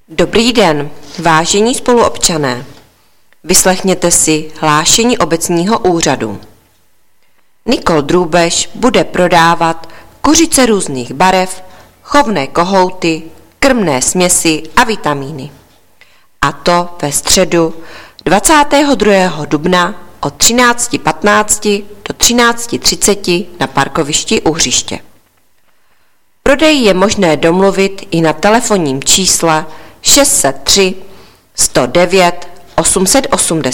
Dobrý den, vážení spoluobčané. Vyslechněte si hlášení obecního úřadu. Nikol Drůbež bude prodávat kuřice různých barev, chovné kohouty, krmné směsi a vitamíny. A to ve středu 22. dubna od 13:15 do 13:30 na parkovišti u hřiště. Prodej je možné domluvit i na telefonním čísle 603 109 880.